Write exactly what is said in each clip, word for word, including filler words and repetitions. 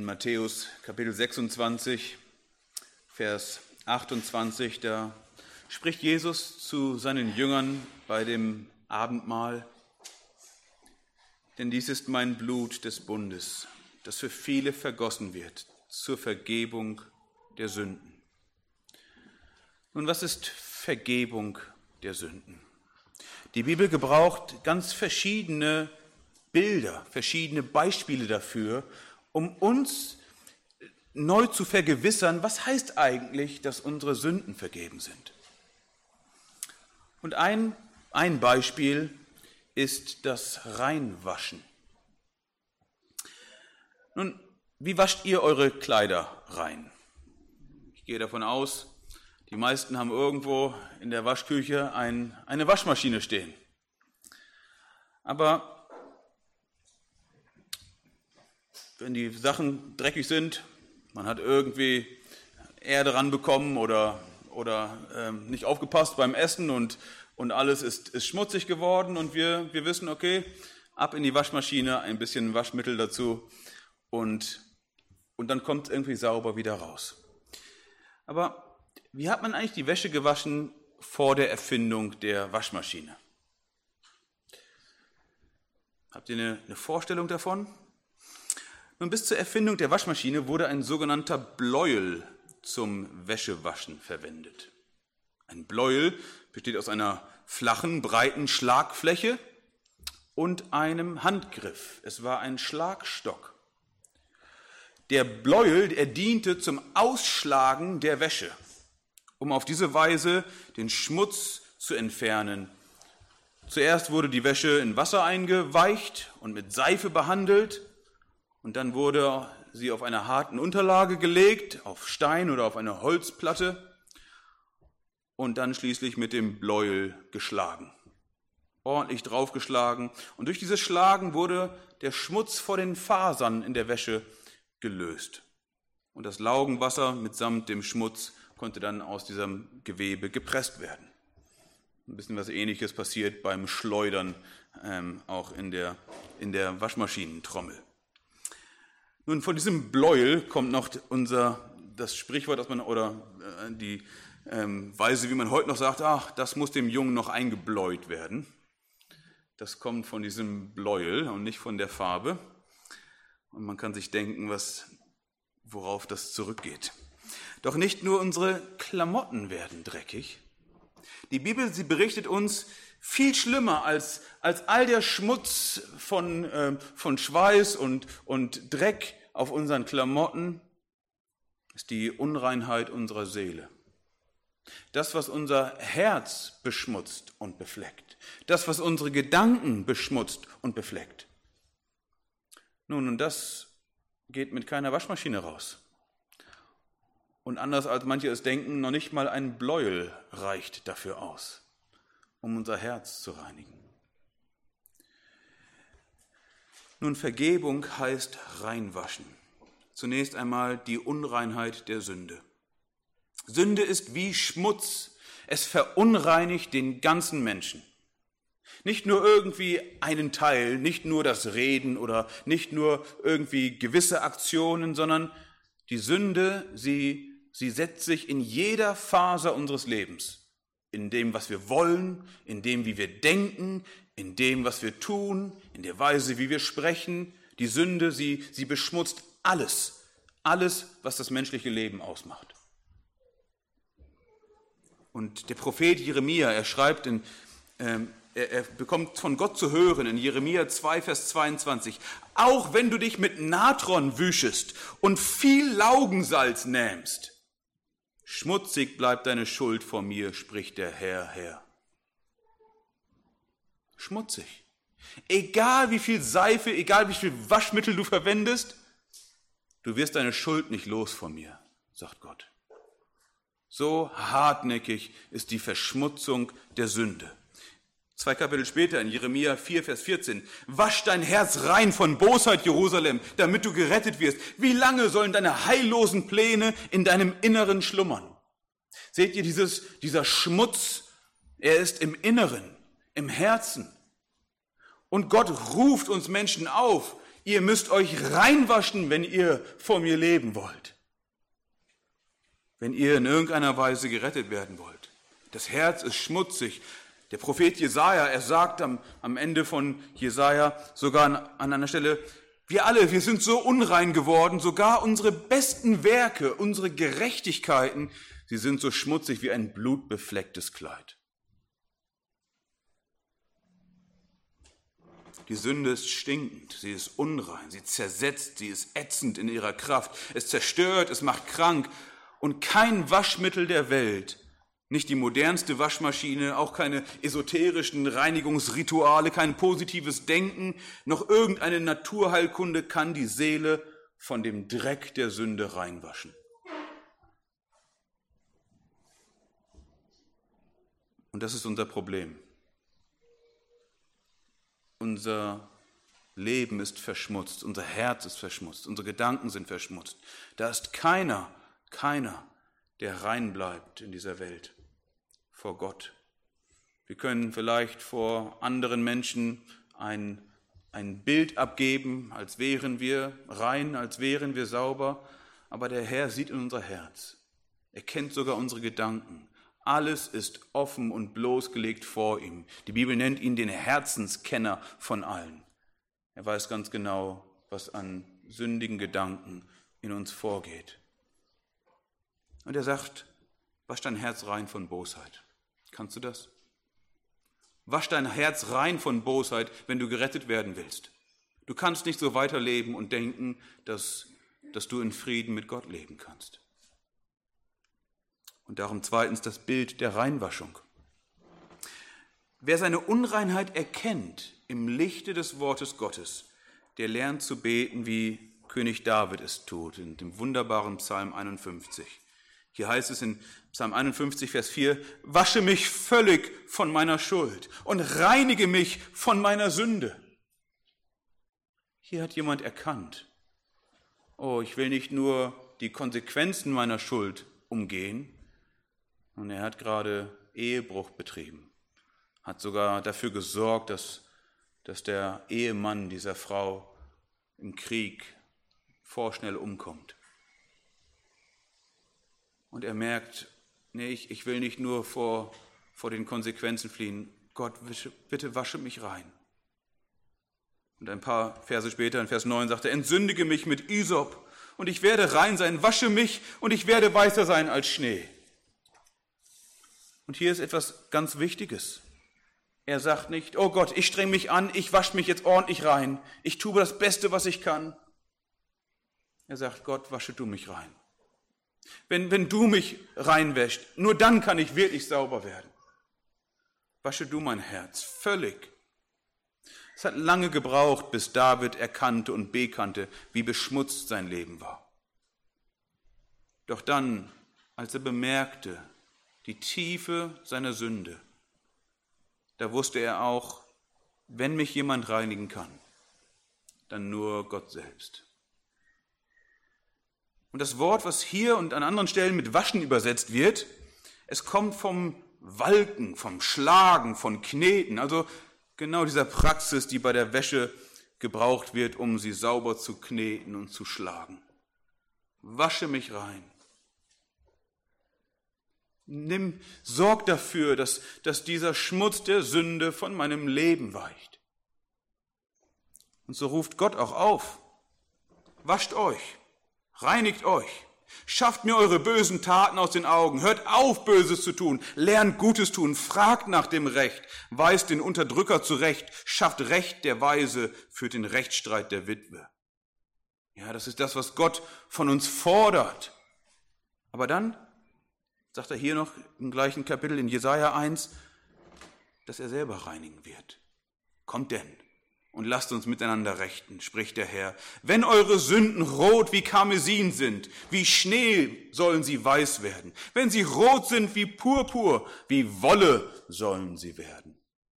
Matthäus Kapitel sechsundzwanzig, Vers achtundzwanzig, da spricht Jesus zu seinen Jüngern bei dem Abendmahl: Denn dies ist mein Blut des Bundes, das für viele vergossen wird, zur Vergebung der Sünden. Nun, was ist Vergebung der Sünden? Die Bibel gebraucht ganz verschiedene Bilder, verschiedene Beispiele dafür, um uns neu zu vergewissern, was heißt eigentlich, dass unsere Sünden vergeben sind. Und ein, ein Beispiel ist das Reinwaschen. Nun, wie wascht ihr eure Kleider rein? Ich gehe davon aus, die meisten haben irgendwo in der Waschküche ein, eine Waschmaschine stehen. Aber wenn die Sachen dreckig sind, man hat irgendwie Erde ranbekommen oder, oder ähm, nicht aufgepasst beim Essen und, und alles ist, ist schmutzig geworden und wir, wir wissen, okay, ab in die Waschmaschine, ein bisschen Waschmittel dazu und, und dann kommt es irgendwie sauber wieder raus. Aber wie hat man eigentlich die Wäsche gewaschen vor der Erfindung der Waschmaschine? Habt ihr eine, eine Vorstellung davon? Nun, bis zur Erfindung der Waschmaschine wurde ein sogenannter Bläuel zum Wäschewaschen verwendet. Ein Bläuel besteht aus einer flachen, breiten Schlagfläche und einem Handgriff. Es war ein Schlagstock. Der Bläuel, er diente zum Ausschlagen der Wäsche, um auf diese Weise den Schmutz zu entfernen. Zuerst wurde die Wäsche in Wasser eingeweicht und mit Seife behandelt. Und dann wurde sie auf einer harten Unterlage gelegt, auf Stein oder auf eine Holzplatte und dann schließlich mit dem Bläuel geschlagen. Ordentlich draufgeschlagen. Und durch dieses Schlagen wurde der Schmutz vor den Fasern in der Wäsche gelöst. Und das Laugenwasser mitsamt dem Schmutz konnte dann aus diesem Gewebe gepresst werden. Ein bisschen was Ähnliches passiert beim Schleudern, ähm, auch in der, in der Waschmaschinentrommel. Nun, von diesem Bläuel kommt noch unser, das Sprichwort, dass man, oder äh, die ähm, Weise, wie man heute noch sagt, ach, das muss dem Jungen noch eingebläut werden. Das kommt von diesem Bläuel und nicht von der Farbe. Und man kann sich denken, was, worauf das zurückgeht. Doch nicht nur unsere Klamotten werden dreckig. Die Bibel, sie berichtet uns, viel schlimmer als, als all der Schmutz von, äh, von Schweiß und, und Dreck auf unseren Klamotten ist die Unreinheit unserer Seele. Das, was unser Herz beschmutzt und befleckt. Das, was unsere Gedanken beschmutzt und befleckt. Nun, und das geht mit keiner Waschmaschine raus. Und anders als manche es denken, noch nicht mal ein Bläuel reicht dafür aus, um unser Herz zu reinigen. Nun, Vergebung heißt reinwaschen. Zunächst einmal die Unreinheit der Sünde. Sünde ist wie Schmutz. Es verunreinigt den ganzen Menschen. Nicht nur irgendwie einen Teil, nicht nur das Reden oder nicht nur irgendwie gewisse Aktionen, sondern die Sünde, sie, sie setzt sich in jeder Faser unseres Lebens. In dem, was wir wollen, in dem, wie wir denken, in dem, was wir tun, in der Weise, wie wir sprechen. Die Sünde, sie, sie beschmutzt alles, alles, was das menschliche Leben ausmacht. Und der Prophet Jeremia, er schreibt, in, ähm, er, er bekommt von Gott zu hören in Jeremia zwei, Vers zweiundzwanzig, auch wenn du dich mit Natron wüschest und viel Laugensalz nähmst, schmutzig bleibt deine Schuld vor mir, spricht der Herr, Herr. Schmutzig. Egal wie viel Seife, egal wie viel Waschmittel du verwendest, du wirst deine Schuld nicht los von mir, sagt Gott. So hartnäckig ist die Verschmutzung der Sünde. Zwei Kapitel später in Jeremia vier, Vers vierzehn. Wasch dein Herz rein von Bosheit, Jerusalem, damit du gerettet wirst. Wie lange sollen deine heillosen Pläne in deinem Inneren schlummern? Seht ihr, dieses, dieser Schmutz, er ist im Inneren, im Herzen. Und Gott ruft uns Menschen auf, Ihr müsst euch reinwaschen, wenn ihr vor mir leben wollt. Wenn ihr in irgendeiner Weise gerettet werden wollt. Das Herz ist schmutzig. Der Prophet Jesaja, er sagt am, am Ende von Jesaja sogar an, an einer Stelle, wir alle, wir sind so unrein geworden, sogar unsere besten Werke, unsere Gerechtigkeiten, sie sind so schmutzig wie ein blutbeflecktes Kleid. Die Sünde ist stinkend, sie ist unrein, sie zersetzt, sie ist ätzend in ihrer Kraft, es zerstört, es macht krank und kein Waschmittel der Welt, nicht die modernste Waschmaschine, auch keine esoterischen Reinigungsrituale, kein positives Denken, noch irgendeine Naturheilkunde kann die Seele von dem Dreck der Sünde reinwaschen. Und das ist unser Problem. Unser Leben ist verschmutzt, unser Herz ist verschmutzt, unsere Gedanken sind verschmutzt. Da ist keiner, keiner, der rein bleibt in dieser Welt vor Gott. Wir können vielleicht vor anderen Menschen ein, ein Bild abgeben, als wären wir rein, als wären wir sauber, aber der Herr sieht in unser Herz. Er kennt sogar unsere Gedanken. Alles ist offen und bloßgelegt vor ihm. Die Bibel nennt ihn den Herzenskenner von allen. Er weiß ganz genau, was an sündigen Gedanken in uns vorgeht. Und er sagt, wasch dein Herz rein von Bosheit. Kannst du das? Wasch dein Herz rein von Bosheit, wenn du gerettet werden willst. Du kannst nicht so weiterleben und denken, dass, dass du in Frieden mit Gott leben kannst. Und darum zweitens das Bild der Reinwaschung. Wer seine Unreinheit erkennt im Lichte des Wortes Gottes, der lernt zu beten, wie König David es tut, in dem wunderbaren Psalm einundfünfzig. Hier heißt es in Psalm einundfünfzig, Vers vier, wasche mich völlig von meiner Schuld und reinige mich von meiner Sünde. Hier hat jemand erkannt, oh, ich will nicht nur die Konsequenzen meiner Schuld umgehen, und er hat gerade Ehebruch betrieben, hat sogar dafür gesorgt, dass, dass der Ehemann dieser Frau im Krieg vorschnell umkommt. Und er merkt, nee, ich, ich will nicht nur vor, vor den Konsequenzen fliehen. Gott, bitte wasche mich rein. Und ein paar Verse später, in Vers neun, sagt er, entsündige mich mit Isop und ich werde rein sein, wasche mich und ich werde weißer sein als Schnee. Und hier ist etwas ganz Wichtiges. Er sagt nicht, oh Gott, ich streng mich an, ich wasche mich jetzt ordentlich rein, ich tue das Beste, was ich kann. Er sagt, Gott, wasche du mich rein. Wenn, wenn du mich reinwäschst, nur dann kann ich wirklich sauber werden. Wasche du mein Herz völlig. Es hat lange gebraucht, bis David erkannte und bekannte, wie beschmutzt sein Leben war. Doch dann, als er bemerkte, die Tiefe seiner Sünde, da wusste er auch, wenn mich jemand reinigen kann, dann nur Gott selbst. Und das Wort, was hier und an anderen Stellen mit waschen übersetzt wird, es kommt vom Walken, vom Schlagen, von Kneten, also genau dieser Praxis, die bei der Wäsche gebraucht wird, um sie sauber zu kneten und zu schlagen. Wasche mich rein. Nimm, sorg dafür, dass, dass dieser Schmutz der Sünde von meinem Leben weicht. Und so ruft Gott auch auf. Wascht euch, reinigt euch, schafft mir eure bösen Taten aus den Augen, hört auf, Böses zu tun, lernt Gutes tun, fragt nach dem Recht, weist den Unterdrücker zurecht, schafft Recht der Weise, führt den Rechtsstreit der Witwe. Ja, das ist das, was Gott von uns fordert. Aber dann sagt er hier noch im gleichen Kapitel in Jesaja eins, dass er selber reinigen wird. Kommt denn und lasst uns miteinander rechten, spricht der Herr. Wenn eure Sünden rot wie Karmesin sind, wie Schnee sollen sie weiß werden. Wenn sie rot sind wie Purpur, wie Wolle sollen sie werden.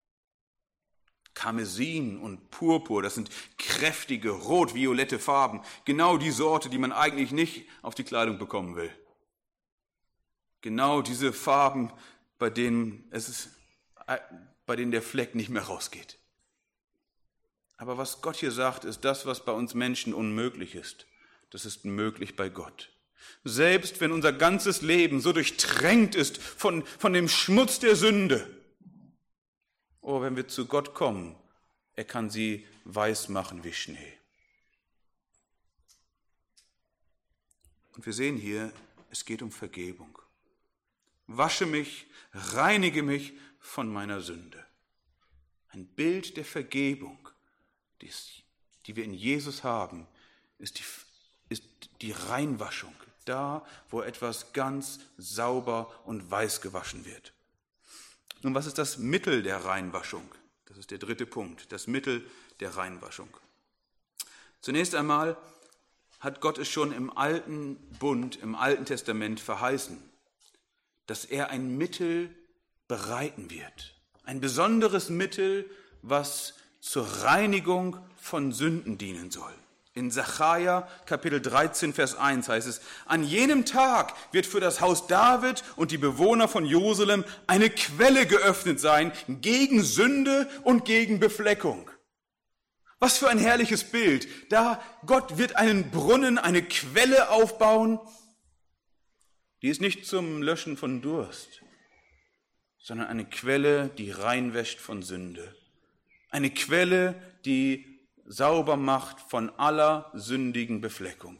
Karmesin und Purpur, das sind kräftige, rot-violette Farben. Genau die Sorte, die man eigentlich nicht auf die Kleidung bekommen will. Genau diese Farben, bei denen, es ist, bei denen der Fleck nicht mehr rausgeht. Aber was Gott hier sagt, ist das, was bei uns Menschen unmöglich ist. Das ist möglich bei Gott. Selbst wenn unser ganzes Leben so durchtränkt ist von, von dem Schmutz der Sünde. Oh, wenn wir zu Gott kommen, er kann sie weiß machen wie Schnee. Und wir sehen hier, es geht um Vergebung. Wasche mich, reinige mich von meiner Sünde. Ein Bild der Vergebung, die, die wir in Jesus haben, ist die, ist die Reinwaschung. Da, wo etwas ganz sauber und weiß gewaschen wird. Nun, was ist das Mittel der Reinwaschung? Das ist der dritte Punkt, das Mittel der Reinwaschung. Zunächst einmal hat Gott es schon im Alten Bund, im Alten Testament verheißen, dass er ein Mittel bereiten wird. Ein besonderes Mittel, was zur Reinigung von Sünden dienen soll. In Sacharja Kapitel dreizehn, Vers eins heißt es, an jenem Tag wird für das Haus David und die Bewohner von Jerusalem eine Quelle geöffnet sein gegen Sünde und gegen Befleckung. Was für ein herrliches Bild. Da Gott wird einen Brunnen, eine Quelle aufbauen, die ist nicht zum Löschen von Durst, sondern eine Quelle, die reinwäscht von Sünde. Eine Quelle, die sauber macht von aller sündigen Befleckung.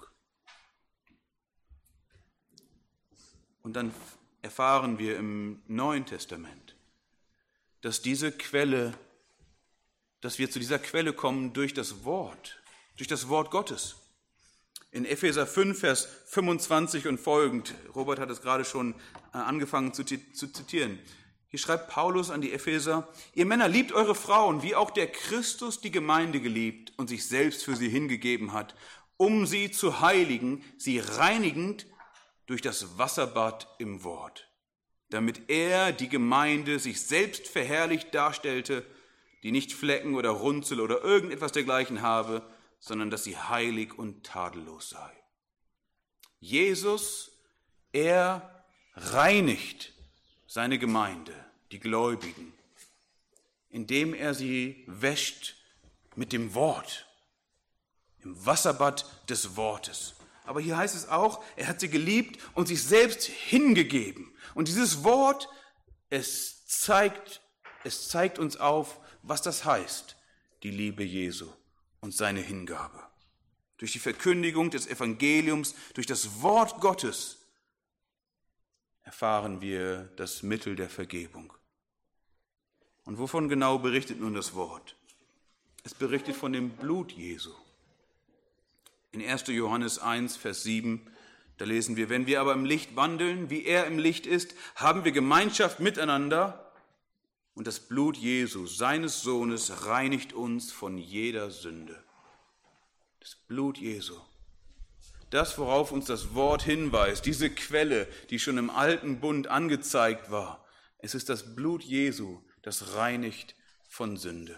Und dann erfahren wir im Neuen Testament, dass diese Quelle, dass wir zu dieser Quelle kommen durch das Wort, durch das Wort Gottes. In Epheser fünf, Vers fünfundzwanzig und folgend, Robert hat es gerade schon angefangen zu, zu zitieren, hier schreibt Paulus an die Epheser, ihr Männer liebt eure Frauen, wie auch der Christus die Gemeinde geliebt und sich selbst für sie hingegeben hat, um sie zu heiligen, sie reinigend durch das Wasserbad im Wort, damit er, die Gemeinde, sich selbst verherrlicht darstellte, die nicht Flecken oder Runzel oder irgendetwas dergleichen habe, sondern dass sie heilig und tadellos sei. Jesus, er reinigt seine Gemeinde, die Gläubigen, indem er sie wäscht mit dem Wort, im Wasserbad des Wortes. Aber hier heißt es auch, er hat sie geliebt und sich selbst hingegeben. Und dieses Wort, es zeigt, es zeigt uns auf, was das heißt, die Liebe Jesu und seine Hingabe. Durch die Verkündigung des Evangeliums, durch das Wort Gottes, erfahren wir das Mittel der Vergebung. Und wovon genau berichtet nun das Wort? Es berichtet von dem Blut Jesu. In erster Johannes eins, Vers sieben, da lesen wir, wenn wir aber im Licht wandeln, wie er im Licht ist, haben wir Gemeinschaft miteinander und das Blut Jesu, seines Sohnes, reinigt uns von jeder Sünde. Das Blut Jesu. Das, worauf uns das Wort hinweist, diese Quelle, die schon im alten Bund angezeigt war, es ist das Blut Jesu, das reinigt von Sünde,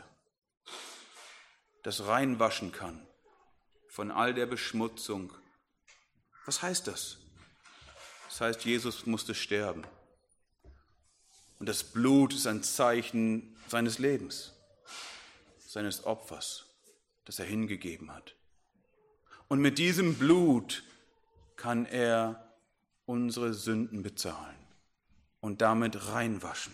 das reinwaschen kann von all der Beschmutzung. Was heißt das? Das heißt, Jesus musste sterben. Und das Blut ist ein Zeichen seines Lebens, seines Opfers, das er hingegeben hat. Und mit diesem Blut kann er unsere Sünden bezahlen und damit reinwaschen.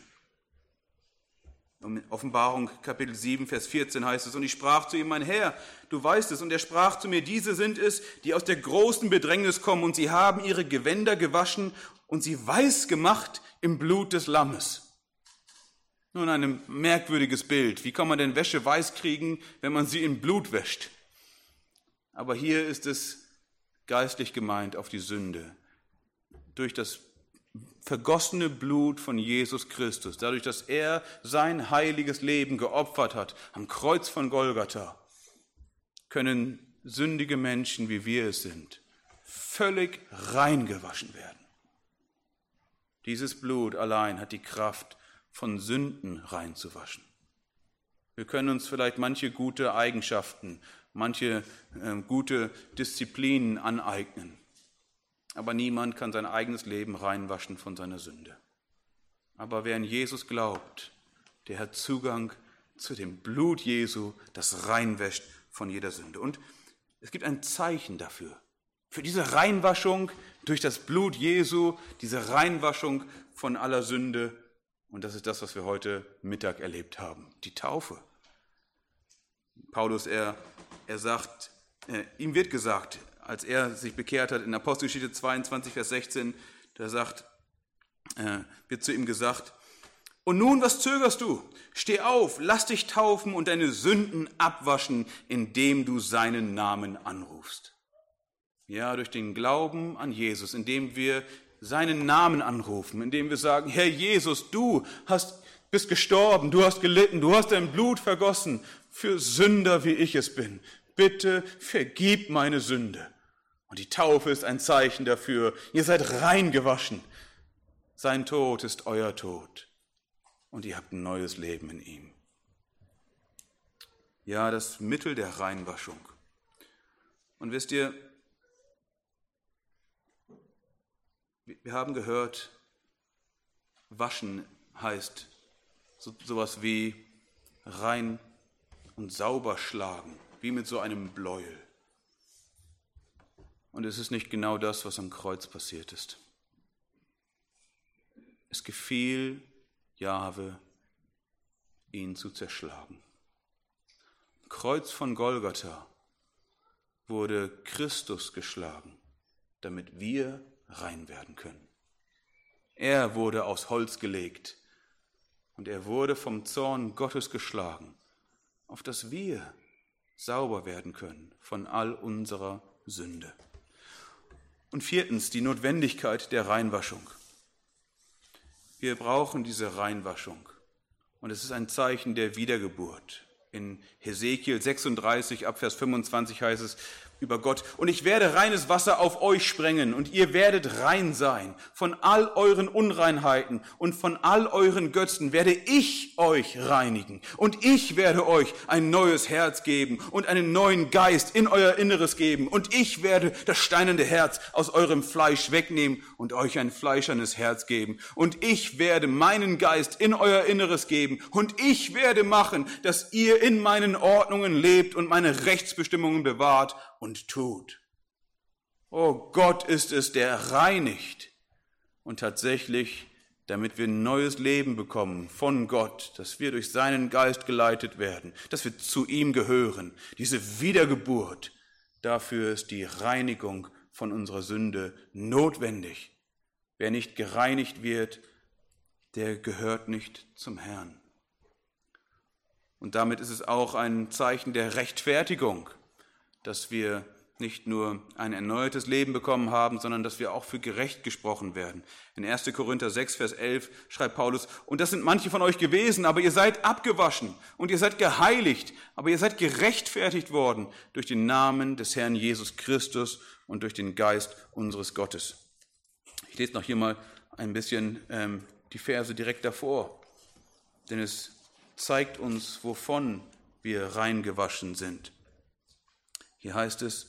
In Offenbarung Kapitel sieben, Vers vierzehn heißt es, und ich sprach zu ihm, mein Herr, du weißt es, und er sprach zu mir, diese sind es, die aus der großen Bedrängnis kommen, und sie haben ihre Gewänder gewaschen und sie weiß gemacht im Blut des Lammes. Nun, ein merkwürdiges Bild. Wie kann man denn Wäsche weiß kriegen, wenn man sie in Blut wäscht? Aber hier ist es geistlich gemeint auf die Sünde. Durch das vergossene Blut von Jesus Christus, dadurch, dass er sein heiliges Leben geopfert hat am Kreuz von Golgatha, können sündige Menschen, wie wir es sind, völlig reingewaschen werden. Dieses Blut allein hat die Kraft, von Sünden reinzuwaschen. Wir können uns vielleicht manche gute Eigenschaften, manche äh, gute Disziplinen aneignen. Aber niemand kann sein eigenes Leben reinwaschen von seiner Sünde. Aber wer an Jesus glaubt, der hat Zugang zu dem Blut Jesu, das reinwäscht von jeder Sünde. Und es gibt ein Zeichen dafür, für diese Reinwaschung durch das Blut Jesu, diese Reinwaschung von aller Sünde. Und das ist das, was wir heute Mittag erlebt haben, die Taufe. Paulus, er, er sagt, äh, ihm wird gesagt, als er sich bekehrt hat, in Apostelgeschichte zweiundzwanzig, Vers sechzehn, da sagt, äh, wird zu ihm gesagt, und nun, was zögerst du? Steh auf, lass dich taufen und deine Sünden abwaschen, indem du seinen Namen anrufst. Ja, durch den Glauben an Jesus, indem wir seinen Namen anrufen, indem wir sagen, Herr Jesus, du hast, bist gestorben, du hast gelitten, du hast dein Blut vergossen für Sünder, wie ich es bin. Bitte vergib meine Sünde. Und die Taufe ist ein Zeichen dafür. Ihr seid reingewaschen. Sein Tod ist euer Tod. Und ihr habt ein neues Leben in ihm. Ja, das Mittel der Reinwaschung. Und wisst ihr, wir haben gehört, waschen heißt so, sowas wie rein und sauber schlagen, wie mit so einem Bläuel. Und es ist nicht genau das, was am Kreuz passiert ist. Es gefiel Jahwe, ihn zu zerschlagen. Am Kreuz von Golgatha wurde Christus geschlagen, damit wir rein werden können. Er wurde aus Holz gelegt und er wurde vom Zorn Gottes geschlagen, auf dass wir sauber werden können von all unserer Sünde. Und viertens, die Notwendigkeit der Reinwaschung. Wir brauchen diese Reinwaschung. Und es ist ein Zeichen der Wiedergeburt. In Hesekiel sechsunddreißig, ab Vers fünfundzwanzig heißt es über Gott, und ich werde reines Wasser auf euch sprengen, und ihr werdet rein sein. Von all euren Unreinheiten und von all euren Götzen werde ich euch reinigen. Und ich werde euch ein neues Herz geben und einen neuen Geist in euer Inneres geben. Und ich werde das steinerne Herz aus eurem Fleisch wegnehmen und euch ein fleischernes Herz geben. Und ich werde meinen Geist in euer Inneres geben. Und ich werde machen, dass ihr in meinen Ordnungen lebt und meine Rechtsbestimmungen bewahrt und tut. Oh, Gott ist es, der reinigt. Und tatsächlich, damit wir ein neues Leben bekommen von Gott, dass wir durch seinen Geist geleitet werden, dass wir zu ihm gehören, diese Wiedergeburt, dafür ist die Reinigung von unserer Sünde notwendig. Wer nicht gereinigt wird, der gehört nicht zum Herrn. Und damit ist es auch ein Zeichen der Rechtfertigung, dass wir nicht nur ein erneuertes Leben bekommen haben, sondern dass wir auch für gerecht gesprochen werden. In erster Korinther sechs, Vers elf schreibt Paulus, und das sind manche von euch gewesen, aber ihr seid abgewaschen und ihr seid geheiligt, aber ihr seid gerechtfertigt worden durch den Namen des Herrn Jesus Christus und durch den Geist unseres Gottes. Ich lese noch hier mal ein bisschen ähm, die Verse direkt davor, denn es zeigt uns, wovon wir reingewaschen sind. Hier heißt es,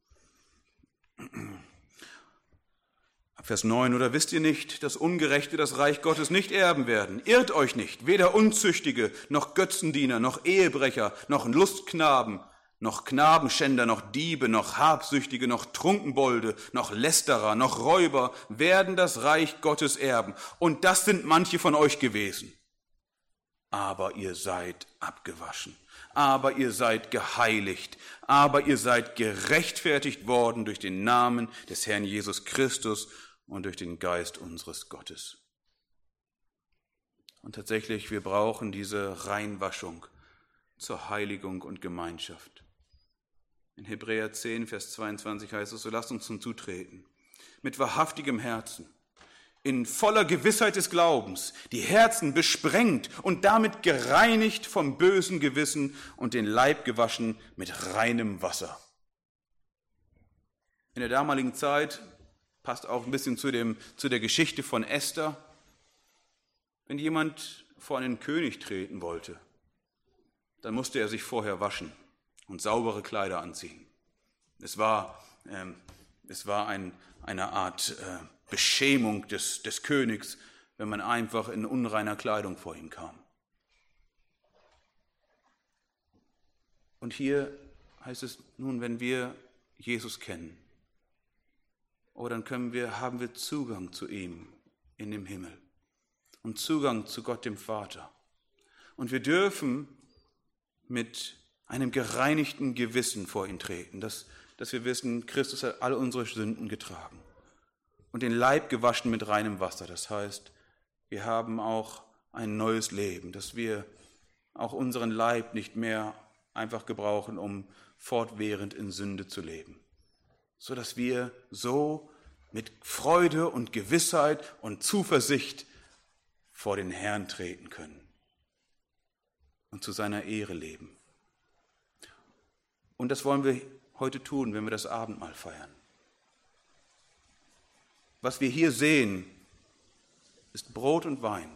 Vers neun, oder wisst ihr nicht, dass Ungerechte das Reich Gottes nicht erben werden? Irrt euch nicht, weder Unzüchtige, noch Götzendiener, noch Ehebrecher, noch Lustknaben, noch Knabenschänder, noch Diebe, noch Habsüchtige, noch Trunkenbolde, noch Lästerer, noch Räuber werden das Reich Gottes erben. Und das sind manche von euch gewesen. Aber ihr seid abgewaschen, aber ihr seid geheiligt, aber ihr seid gerechtfertigt worden durch den Namen des Herrn Jesus Christus und durch den Geist unseres Gottes. Und tatsächlich, wir brauchen diese Reinwaschung zur Heiligung und Gemeinschaft. In Hebräer zehn, Vers zweiundzwanzig heißt es, so lasst uns hinzutreten, mit wahrhaftigem Herzen, in voller Gewissheit des Glaubens, die Herzen besprengt und damit gereinigt vom bösen Gewissen und den Leib gewaschen mit reinem Wasser. In der damaligen Zeit, passt auch ein bisschen zu, dem, zu der Geschichte von Esther, wenn jemand vor einen König treten wollte, dann musste er sich vorher waschen und saubere Kleider anziehen. Es war, ähm, es war ein, eine Art äh, Beschämung des, des Königs, wenn man einfach in unreiner Kleidung vor ihm kam. Und hier heißt es nun, wenn wir Jesus kennen, oh, dann können wir, haben wir Zugang zu ihm in dem Himmel und Zugang zu Gott dem Vater. Und wir dürfen mit einem gereinigten Gewissen vor ihn treten, dass, dass wir wissen, Christus hat alle unsere Sünden getragen und den Leib gewaschen mit reinem Wasser. Das heißt, wir haben auch ein neues Leben, dass wir auch unseren Leib nicht mehr einfach gebrauchen, um fortwährend in Sünde zu leben, sodass wir so mit Freude und Gewissheit und Zuversicht vor den Herrn treten können und zu seiner Ehre leben. Und das wollen wir heute tun, wenn wir das Abendmahl feiern. Was wir hier sehen, ist Brot und Wein.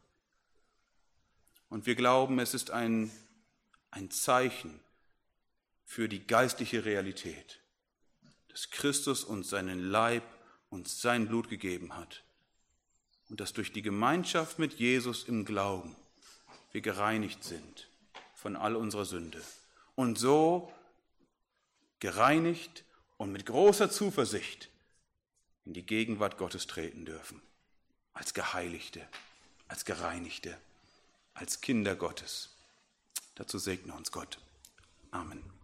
Und wir glauben, es ist ein, ein Zeichen für die geistliche Realität, dass Christus uns seinen Leib und sein Blut gegeben hat und dass durch die Gemeinschaft mit Jesus im Glauben wir gereinigt sind von all unserer Sünde und so gereinigt und mit großer Zuversicht in die Gegenwart Gottes treten dürfen, als Geheiligte, als Gereinigte, als Kinder Gottes. Dazu segne uns Gott. Amen.